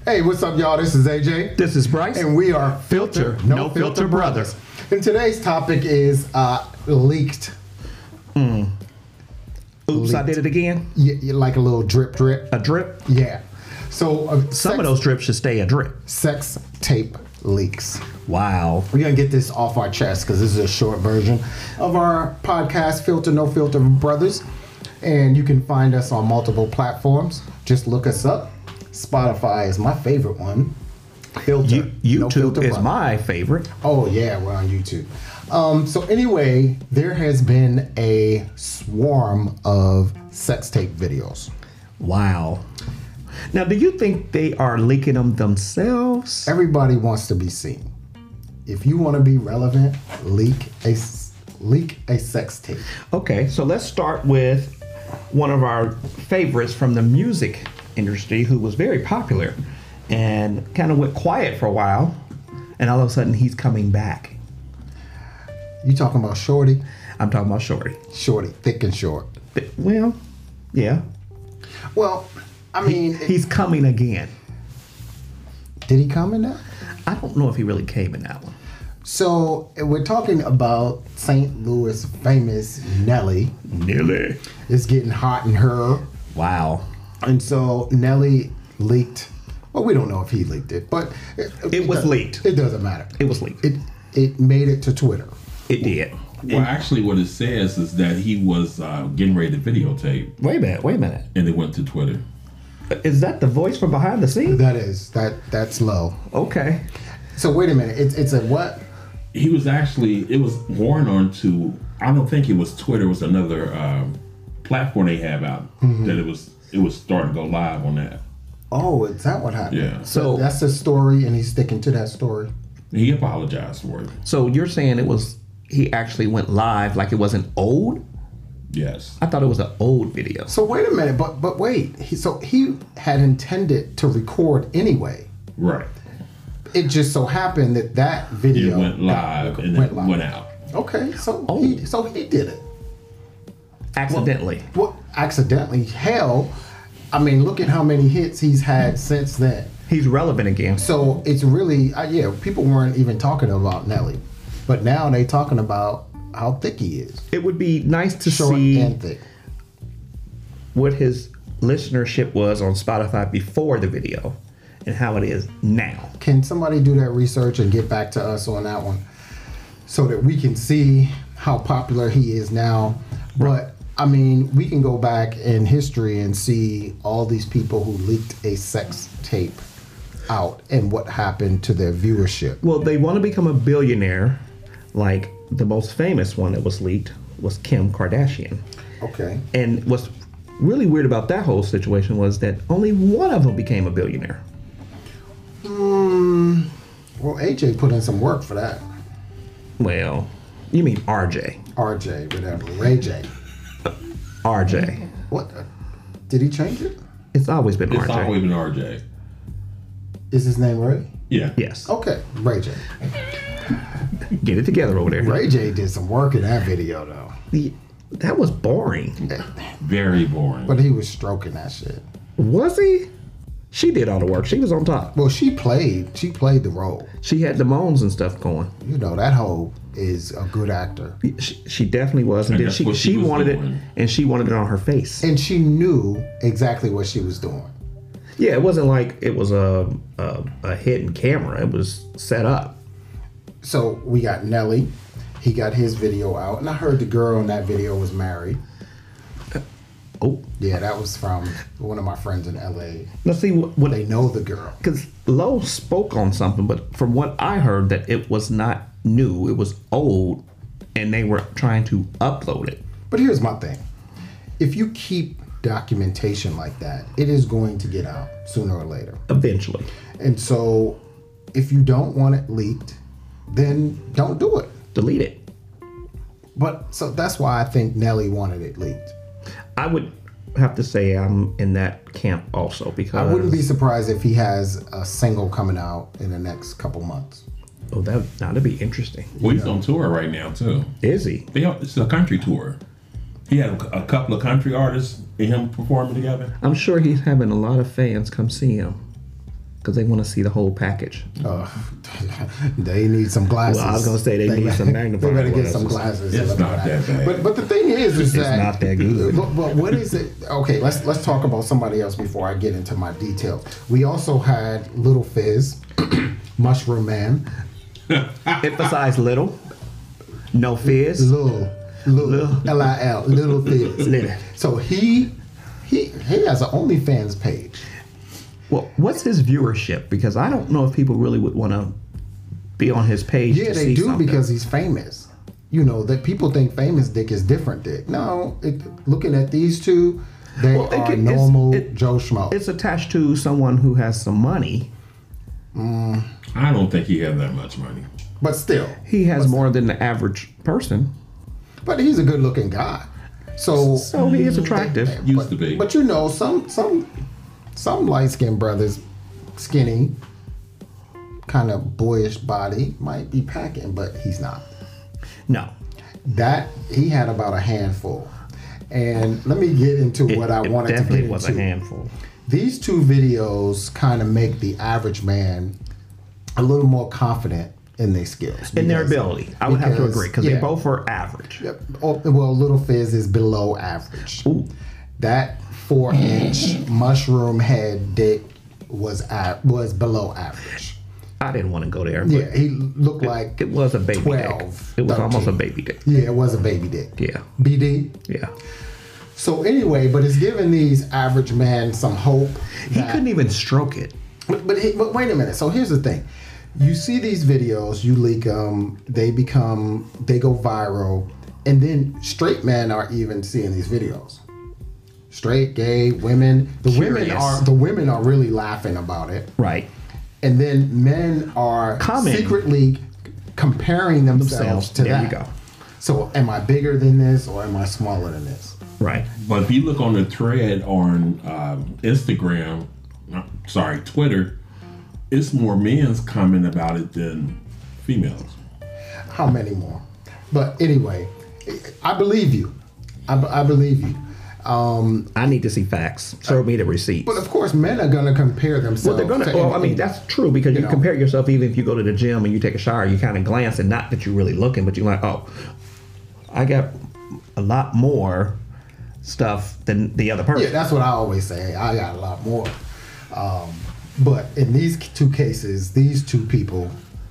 Hey, what's up, y'all? This is AJ. This is Bryce. And we are Filter No Filter Brothers. And today's topic is leaked. Oops, Leaked. I did it again. Yeah, like a little drip. A drip? Yeah. So Some of those drips should stay a drip. sex tape leaks. Wow. We're going to get this off our chest because this is a short version of our podcast, Filter No Filter Brothers. And you can find us on multiple platforms. Just look us up. Spotify is my favorite one. Filter. No YouTube Filter is Brothers. my favorite. Oh, yeah, we're on YouTube. So anyway, there has been a swarm of sex tape videos. Wow. Now, do you think they are leaking them themselves? Everybody wants to be seen. If you want to be relevant, leak a sex tape. Okay, so let's start with one of our favorites from the music industry who was very popular and kind of went quiet for a while, and all of a sudden he's coming back. You talking about Shorty? I'm talking about Shorty. Shorty, thick and short. Well, yeah. Well, I mean, He's coming again. did he come in that? I don't know if he really came in that one. So we're talking about St. Louis famous Nelly. Nearly. It's getting hot in her. Wow. And so Nelly leaked. Well, we don't know if he leaked it, but It was leaked. It doesn't matter. It was leaked. It made it to Twitter. It did. Well, actually, what it says is that he was getting ready to videotape, Wait a minute. and it went to Twitter. Is that the voice from behind the scenes? That's low. Okay. So wait a minute. It's a what? He was actually, it was worn onto, I don't think it was Twitter, it was another platform they have out, that it was starting to go live on that. Oh, is that what happened? Yeah. So that's the story, and he's sticking to that story. He apologized for it. So you're saying he actually went live like it wasn't old? Yes. I thought it was an old video. So wait a minute, but wait. He had intended to record anyway. Right. It just so happened that video It went live and then went out. Okay, so Oh. he did it. Accidentally. Well, accidentally. Hell, I mean, look at how many hits he's had since then. He's relevant again. So it's really, people weren't even talking about Nelly, but now they talking about how thick he is. It would be nice to Short see and thick. what his listenership was on Spotify before the video and how it is now. Can somebody do that research and get back to us on that one so that we can see how popular he is now? But I mean, we can go back in history and see all these people who leaked a sex tape out and what happened to their viewership. Well, they want to become a billionaire. Like the most famous one that was leaked was Kim Kardashian. Okay. And what's really weird about that whole situation was that only one of them became a billionaire. Well, AJ put in some work for that. Well, you mean RJ. RJ, whatever. Ray J. RJ. What? Did he change it? It's always been It's RJ. always been RJ. Is his name Ray? Yeah. Yes. Okay, Ray J. Get it together over there. Ray J did some work in that video though. That was boring. Very boring. But he was stroking that shit. Was he? She did all the work. She was on top. Well, she played the role. She had the moans and stuff going. You know, that hoe is a good actor. She definitely was. And And then that's what she she was wanted doing. it, and she wanted it on her face. And she knew exactly what she was doing. Yeah, it wasn't like it was a hidden camera. It was set up. So we got Nelly. He got his video out. And I heard the girl in that video was married. Oh, Yeah, that was from one of my friends in LA. let's see what They know the girl. because Lowe spoke on something, but from what I heard, that it was not new. It was old, and they were trying to upload it. But here's my thing. If you keep documentation like that, it is going to get out sooner or later. Eventually. And so if you don't want it leaked, then don't do it. Delete it. But so that's why I think Nelly wanted it leaked. I would have to say I'm in that camp also, because I wouldn't be surprised if he has a single coming out in the next couple months. Oh, that'd be interesting. Well, he's on tour right now too. Is he? It's a country tour. He had a couple of country artists and him performing together. I'm sure he's having a lot of fans come see him. because they want to see the whole package. They need some glasses. Well, I was gonna say they need some magnifying They better get glasses. some glasses. It's and not look at that bad. But the thing is It's that not that good. But what is it? Okay, let's talk about somebody else before I get into my details. We also had Little Fizz, Mushroom Man, Emphasize little, no fizz. Lil Lil Little Fizz. Little. So he has an OnlyFans page. Well, what's his viewership? Because I don't know if people really would want to be on his page. Yeah, to they see do something. because he's famous. You know that people think famous dick is different dick. No, looking at these two, they Well, are it's- normal it- Joe Schmo. It's attached to someone who has some money. I don't think he has that much money. But still, He has more than the average person, but he's a good looking guy. So so he is attractive. Used to be. But you know, some light skinned brothers, skinny, kind of boyish body, might be packing, but he's not. No, That he had about a handful. And let me get into what I it wanted to definitely get was into. a handful. These two videos kind of make the average man a little more confident in their skills. In their because- ability, I would have to agree because they yeah. both were average. Yep. Oh, well, Little Fizz is below average. Ooh. That 4-inch mushroom head dick was below average. I didn't want to go there, but Yeah, he looked like it was a baby 12, dick. It was almost a 13. baby dick. Yeah, it was a baby dick. Yeah, BD. yeah. So anyway, but it's giving these average men some hope. He couldn't even stroke it. But wait a minute. So here's the thing. You see these videos, you leak them, they go viral, and then straight men are even seeing these videos. Straight, gay, women. The women are really laughing about it. Right. And then men are Commenting. secretly comparing themselves to There that. you go. So am I bigger than this or am I smaller than this? Right. But if you look on the thread on Instagram, Twitter, it's more men's comment about it than females. How many more? But anyway, I believe you. I believe you. I need to see facts. Show me the receipts. But of course, men are going to compare Well, themselves. they're gonna. to Well, I mean, that's true because you know. compare yourself. Even if you go to the gym and you take a shower, you kind of glance and not that you're really looking, but you're like, oh, I got a lot more stuff than the other person. Yeah, that's what I always say. I got a lot more. But in these two cases, these two people,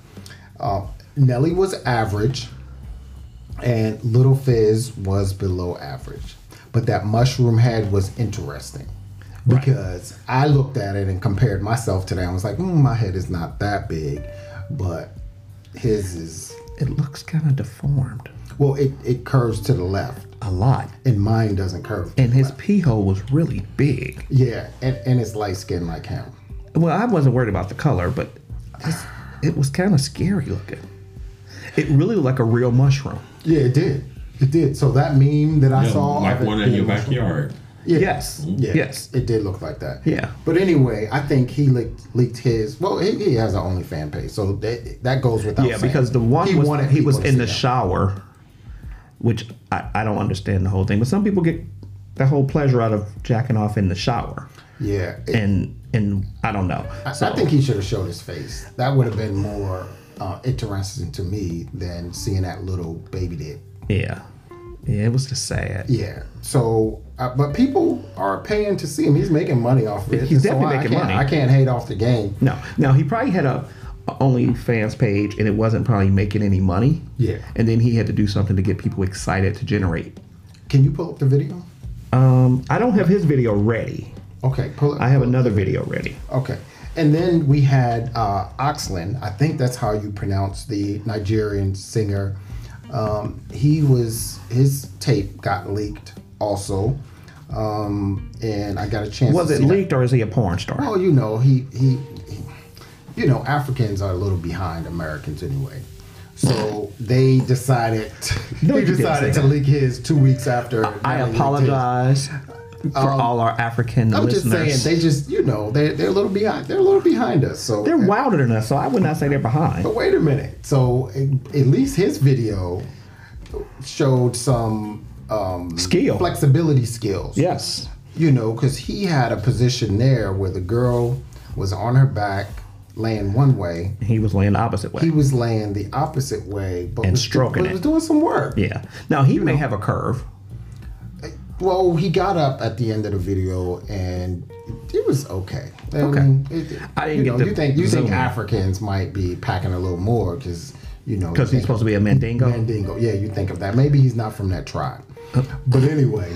Nelly was average and Little Fizz was below average. But that mushroom head was interesting because I looked at it and compared myself to that. I was like, my head is not that big, but his is, It looks kind of deformed well, it curves to the left a lot, and mine doesn't curve. and his pee hole was really big. Yeah, and it's light skin like him. Well, I wasn't worried about the color, but it was kind of scary looking. It really looked like a real mushroom. Yeah, it did. It did. So that meme that I Yeah, saw, like of it one in being your a mushroom- backyard. Yeah. Yes. Yeah. Yes. It did look like that. Yeah. But anyway, I think he leaked his. Well, he has an OnlyFans page, so that goes without saying. Yeah, because the one He was wanted he was people to in the see that. shower, which I don't understand the whole thing. But some people get the whole pleasure out of jacking off in the shower, Yeah. and I don't know. I think he should have showed his face. That would have been more interesting to me than seeing that little baby dick. Yeah, it was just sad. Yeah. So, but people are paying to see him. He's making money off of it. He's So definitely making money. I can't hate off the game. No, now he probably had a OnlyFans page, and it wasn't probably making any money. Yeah. And then he had to do something to get people excited to generate. Can you pull up the video? I don't have his video ready. Okay, pull it. I have another video ready. Okay. And then we had Oxlin. I think that's how you pronounce the Nigerian singer. His tape got leaked also. And I got a chance Was to it see that. leaked or is he a porn star? Oh, you know, he Africans are a little behind Americans anyway. So they decided No, he you didn't decided say to that. leak his 2 weeks after. I Nelly leaked his. apologize for all our African I'm listeners. just saying they just they're a little behind. They're a little behind us. So They're wilder than us, so I would not say they're behind. But wait a minute. So at least his video showed some Skill. flexibility skills. Yes. You know, because he had a position there where the girl was on her back, laying one way. He was laying the opposite way. He was laying the opposite way, but And was, stroking but it. was doing some work. Yeah. Now he may have a curve. Well, he got up at the end of the video and it was okay. I Okay. mean, I didn't get the you think zoom in. Africans might be packing a little more because Because he's supposed to be a Mandingo. Mandingo. Yeah, you think of that. Maybe he's not from that tribe. But anyway,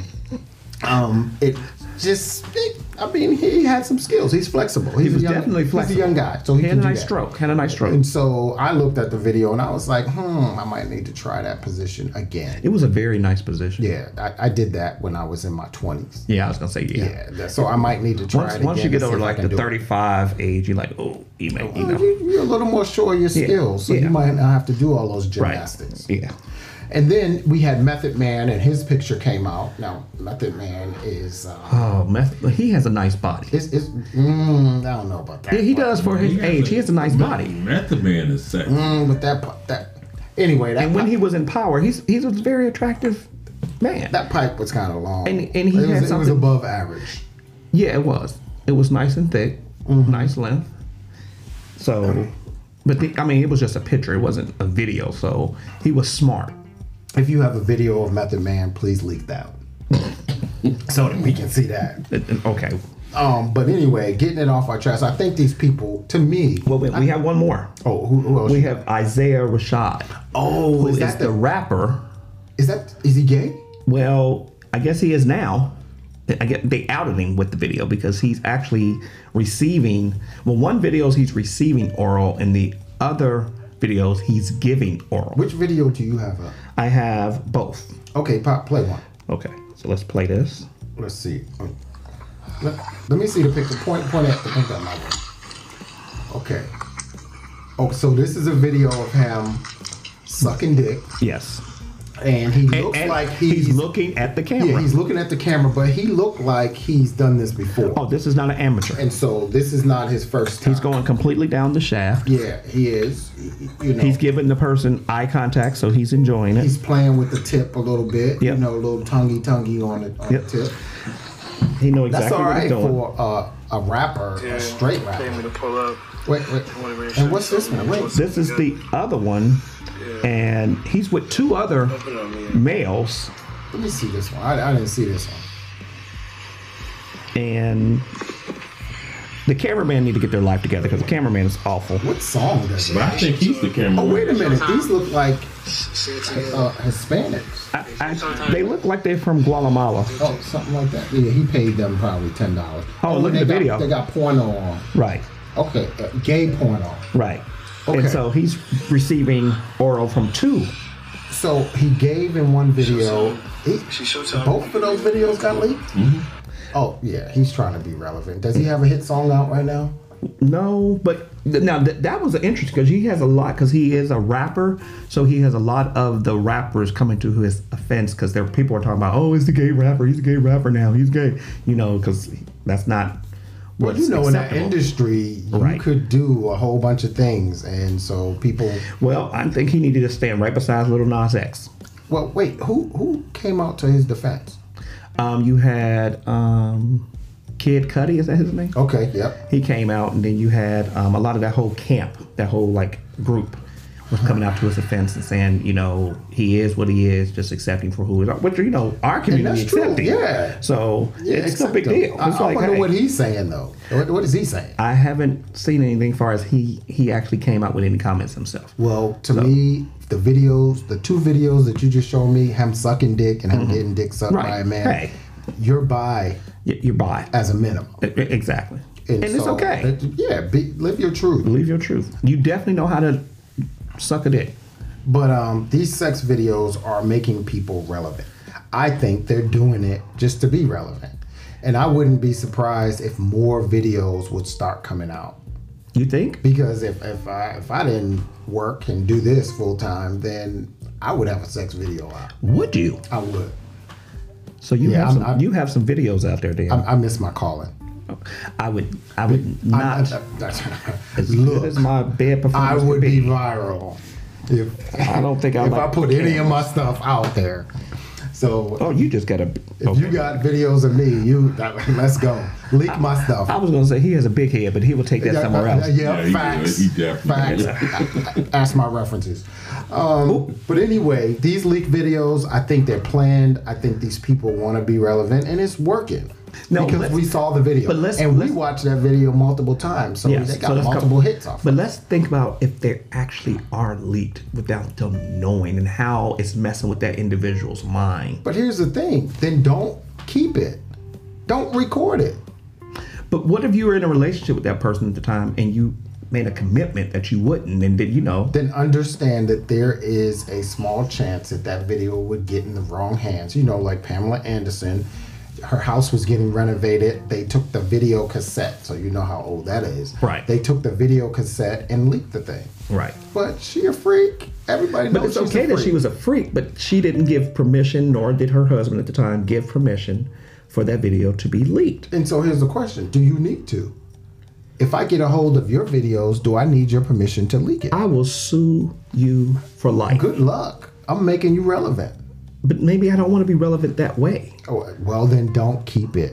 it just. I mean, he had some skills. He's flexible. He was definitely He's flexible. a young guy, so he Had can a do nice that. stroke. Had a nice stroke. And so I looked at the video and I was like, I might need to try that position again. It was a very nice position. Yeah, I did that when I was in my 20s. Yeah, I was gonna say Yeah, so I might need to try it again. Once you get to see over if I like can the do it. 35 age, you're like, oh, you may, you know, You're a little more sure of your skills, so yeah. you might not have to do all those right? gymnastics. Yeah. And then we had Method Man, and his picture came out. Now, Method Man is, Oh, he has a nice body. I don't know about that. Yeah, he does for his age. He has a nice body. Method Man is sexy. But anyway, And when he was in power, he's a very attractive man. that pipe was kind of long. And he it had was something- above average. Yeah, it was. It was nice and thick, nice length. So, but it was just a picture. It wasn't a video. So he was smart. If you have a video of Method Man, please leak that so that we can see that. Okay. But anyway, getting it off our chest, I think these people, to me, Well, we have one more. who else? We have Isaiah Rashad. Oh, Who is is that the rapper? is he gay? Well, I guess he is now. I get they outed him with the video because he's actually receiving. Well, one videos he's receiving oral, and the other videos he's giving oral. Which video do you have up? I have both. Okay, Pop, play one. Okay, so let's play this. Let's see. Let me see the picture. Point at the picture on my one. Okay. Oh, so this is a video of him sucking dick, Yes, and he looks and like he's looking at the camera. Yeah, he's looking at the camera, but he looked like he's done this before. Oh, this is not an amateur. And so this is not his first time. He's going completely down the shaft. Yeah, he is. He's giving the person eye contact, so he's enjoying it. He's playing with the tip a little bit. Yep. A little tonguey on the Yep. tip. He knows That's exactly all what right he's doing. for a rapper, a straight Pay me rapper. to pull up. Wait. And what's this one? Wait. This is the other one, and he's with two other males, Let me see this one. I didn't see this one. and the cameraman need to get their life together because the cameraman is awful. What song does it? But I think he's the cameraman. Oh, wait a minute. These look like Say it to me. Hispanics. They look like they're from Guatemala. Oh, something like that. Yeah, he paid them probably $10. Oh, look at the video. They got porno on. Right, Okay, gay porno. right. Okay. And so he's receiving oral from two. So he gave in one video. She showtime. Both of those videos got leaked. Oh yeah, he's trying to be relevant. Does he have a hit song out right now? No, but now that was interesting because he has a lot because he is a rapper, so he has a lot of the rappers coming to his offense because there people are talking about, oh, he's a gay rapper, he's a gay rapper now, he's gay, because that's not. Well, what's in that acceptable. industry, you Right. could do a whole bunch of things, and so people. Well, I think he needed to stand right beside Little Nas X. Well, wait, who came out to his defense? You had Kid Cudi, is that his name? Okay, yep. He came out, and then you had a lot of that whole camp, that whole group was coming out to his defense and saying, he is what he is, just accepting for who he is. Which, our community that's true, accepting. yeah. So it's no big Accept him. deal. It's I wonder hey, what he's saying though. What is he saying? I haven't seen anything far as he actually came out with any comments himself. Well, to me, the two videos that you just showed me, him sucking dick and him getting dick sucked Right. by a man, Hey. you're bi You're bi. as a minimum. Exactly. And it's so, okay. Live your truth. Believe your truth. You definitely know how to suck a dick. But these sex videos are making people relevant. I think they're doing it just to be relevant. And I wouldn't be surprised if more videos would start coming out. You think? Because if I didn't work and do this full time, then I would have a sex video out. Would you? I would. So you Yeah, you have some videos out there, Dan. I miss my calling. I would not. As Look, good as my bed I performance would could be viral if I don't think I if like I put the any of camera. my stuff out there. So Oh, you just got a. if you got videos of me, let's go. Leak my stuff. I was gonna say he has a big head, but he will take that somewhere else. Yeah, he facts. did. He definitely Facts. Ask my references. But anyway, these leak videos, I think they're planned. I think these people want to be relevant, and it's working. No, because we saw the video, but we watched that video multiple times, so Yes, they got so let's multiple hits off. But let's think about if they actually are leaked without them knowing, and how it's messing with that individual's mind. But here's the thing: then don't keep it. Don't record it. But what if you were in a relationship with that person at the time and you made a commitment that you wouldn't, and then Then understand that there is a small chance that video would get in the wrong hands. Like Pamela Anderson, her house was getting renovated. They took the video cassette, so you know how old that is. Right. They took the video cassette and leaked the thing. Right. But she a freak. Everybody knows But it's she's okay a that freak. she was a freak, but she didn't give permission, nor did her husband at the time give permission for that video to be leaked. And so here's the question: do you need to? If I get a hold of your videos, do I need your permission to leak it? I will sue you for life. Good luck. I'm making you relevant. But maybe I don't want to be relevant that way. Oh, well, then don't keep it.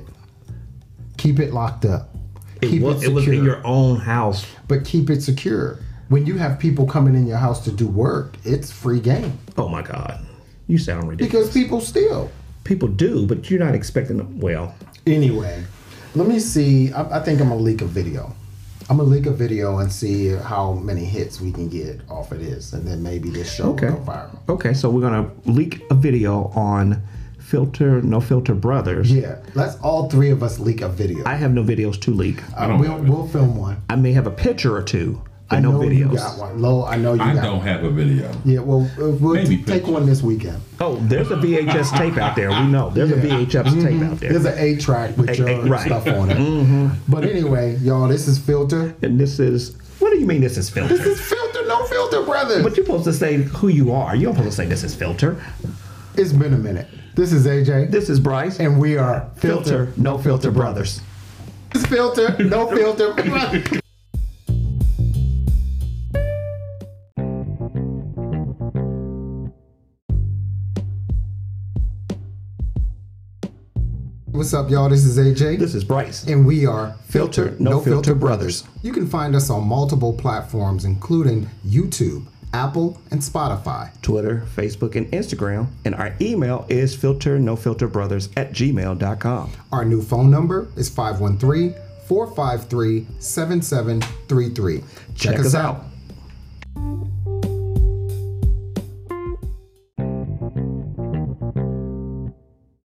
Keep it locked up. Keep It was in your own house. But keep it secure. When you have people coming in your house to do work, it's free game. Oh my God. You sound ridiculous. Because people steal. People do, but you're not expecting them. Well, Anyway, let me see. I think I'm going to leak a video. I'm going to leak a video and see how many hits we can get off of this. And then maybe this show okay. will go viral. Okay, so we're going to leak a video on No Filter Brothers. Yeah, let's all three of us leak a video. I have no videos to leak. We'll film one. I may have a picture or two, but I no know videos. you got one. Lo, I know you I got don't one. have a video. Yeah, well, we'll Maybe take picture. one this weekend. Oh, there's a VHS tape out there. We know. There's a VHS tape out there. There's an 8-track with your right. stuff on it. But anyway, y'all, this is Filter. And this is, what do you mean this is Filter? This is Filter, No Filter, brothers. But you're supposed to say who you are. You're supposed to say this is Filter. It's been a minute. This is AJ. This is Bryce. And we are Filter, No Filter Brothers. It's Filter, No Filter, brothers. What's up, y'all? This is AJ. This is Bryce. And we are Filter, No Filter Brothers. You can find us on multiple platforms, including YouTube, Apple, and Spotify. Twitter, Facebook, and Instagram. And our email is filternofilterbrothers@gmail.com. Our new phone number is 513-453-7733. Check us out.